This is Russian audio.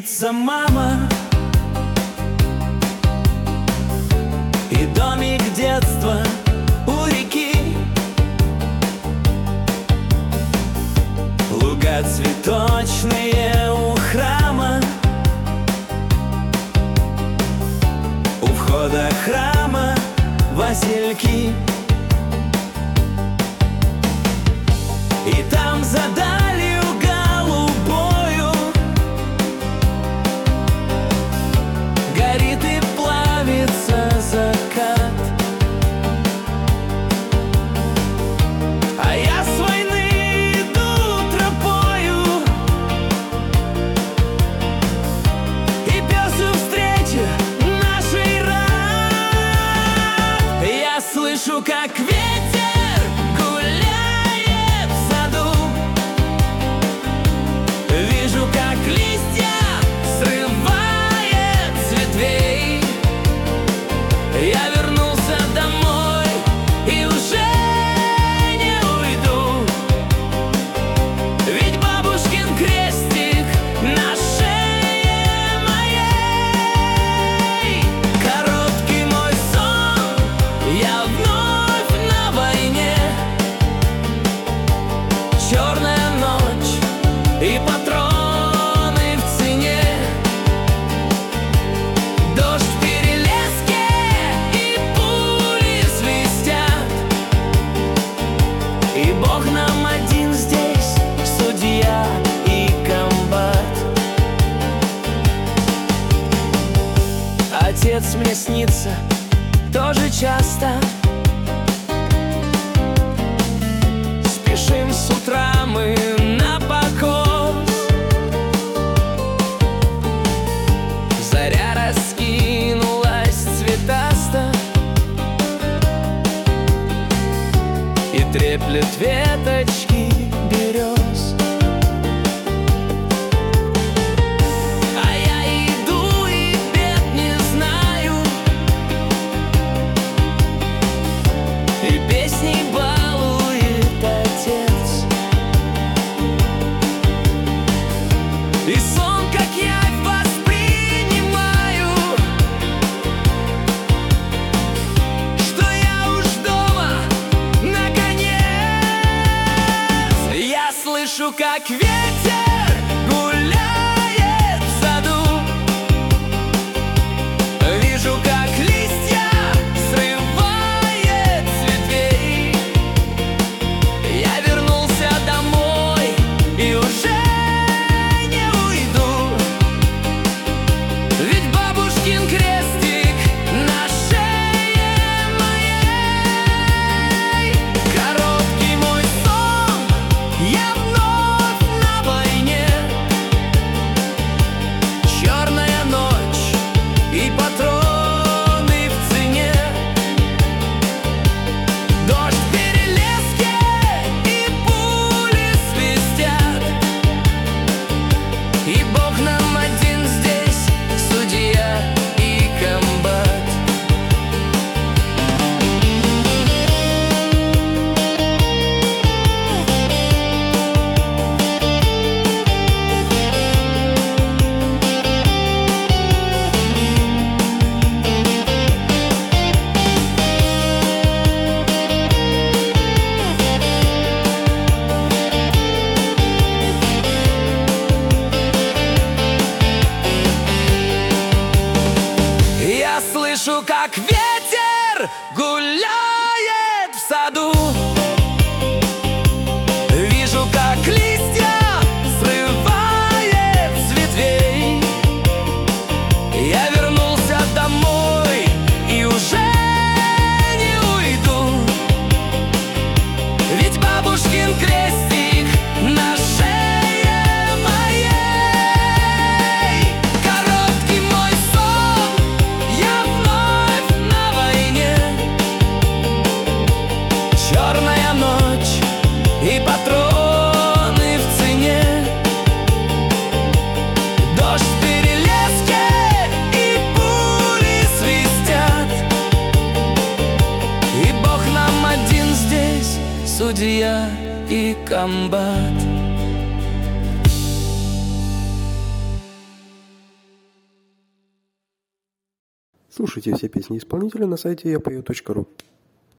Веселится мама, и домик детства у реки, луга цветочные у храма, у входа храма васильки. И там за далью голубою горит и плавится закат. А я с войны иду тропою, и пёсу встречу нашей рад. Я слышу, как ветер гуляет в саду, вижу, как листья срывает с ветвей. Я вернулся домой и уже не уйду, ведь бабушкин крестик на шее моей. Короткий мой сон, я вновь на войне. Черная ночь и патроны в цене, дождь в перелеске и пули свистят, и Бог нам один здесь, судья и комбат. Отец мне снится тоже часто. Спешим с утра мы на покос, заря раскинулась цветасто и треплет веточки берез. А я иду и бед не знаю, и песней балует отец. И сон, как явь, воспринимаю, что я уж дома, наконец. Я слышу, как ветер гуляет в саду, вижу, как листья срывает с ветвей. Я вернулся домой и уже не уйду, ведь бабушкин крестик на шее моей. Короткий мой сон, я вновь на войне. Черная ночь и патроны в цене, дождь в перелеске и пули свистят, и Бог нам один здесь, судья и комбат. Я слышу, как ветер гуляет в саду, вижу, как листья срывает с ветвей. Я вернулся домой и уже не уйду, ведь бабушкин крестик на шее моей. Короткий мой сон, я вновь на войне. Черная ночь и патроны в цене, дождь в перелеске и пули свистят, и Бог нам один здесь, судья и комбат. Слушайте все песни исполнителя на сайте yapeo.ru.